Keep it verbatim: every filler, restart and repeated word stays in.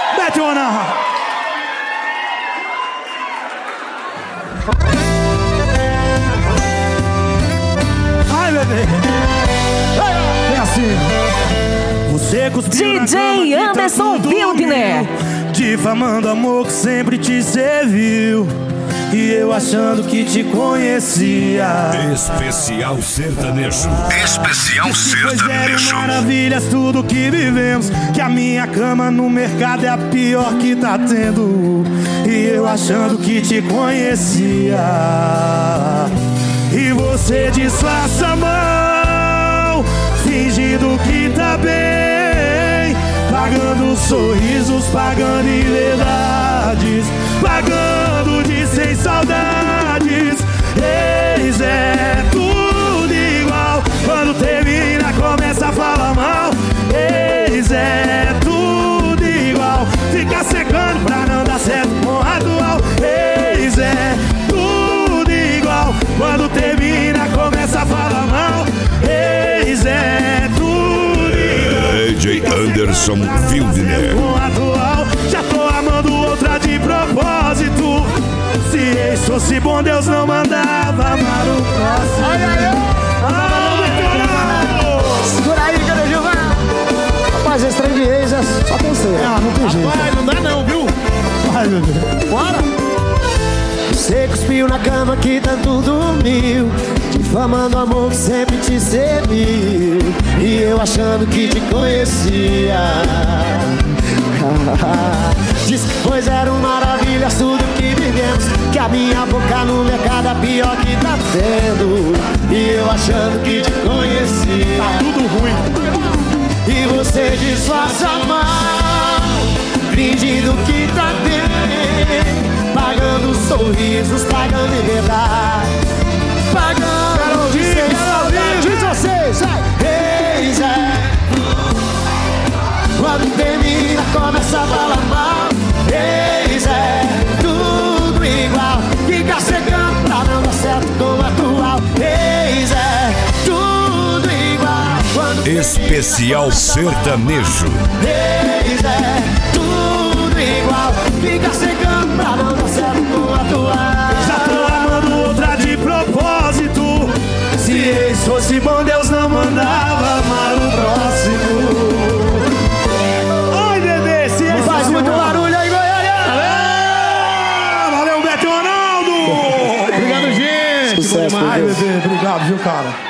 Betona! Ai, bebê! É assim. Você cuspiu D J Anderson Wildner, difamando amor que sempre te serviu, e eu achando que te conhecia. Especial sertanejo. Especial sertanejo. Maravilhas, tudo que vivemos, que a minha cama no mercado é a pior que tá tendo, e eu achando que te conhecia. E você disfarça a mão, fingindo que tá bem, pagando sorrisos, pagando em verdades, pagando de sem saudades. Eis é tudo igual, quando termina começa a falar mal. Eis é tudo igual, fica secando pra não dar certo com a atual. Eis é tudo igual, quando termina começa a falar mal. Eis é tudo igual, D J Anderson Wildner. já tô amando outra de propósito. Se ex fosse bom, Deus não mandava amar o próximo. Ai, ai, ai. Segura aí, cadê Gilmar? Rapaz, esse trem de ex é só tem ser. Ah, não tem jeito. Rapaz, não dá não, viu? Vai, bebê. Bora! Você cuspiu na cama que tanto dormiu, difamando amor que sempre te serviu, e eu achando que te conhecia. Diz que pois eram maravilhas tudo que vivemos, que a minha boca no mercado é a pior que tá tendo, e eu achando que te conhecia. Tá tudo ruim. E você disfarça mal, fingindo que tá bem, pagando sorrisos, pagando em verdade, pagando de sem saudade. Diz vocês, vai! Eis é, quando termina começa a falar mal. Eis é tudo igual, fica secando pra não dar certo com o atual. Eis é tudo igual, quando Especial sertanejo. eis é tudo igual, fica secando pra não dar certo com o atual. Já tô amando outra de propósito. Se ex fosse bom, Deus não mandava amar o próximo. Ai, bebê, se ex Faz fosse muito bom. barulho aí, Goiânia! Ah, valeu, Beto Ronaldo! Obrigado, gente! Ai, bebê, obrigado, viu, cara?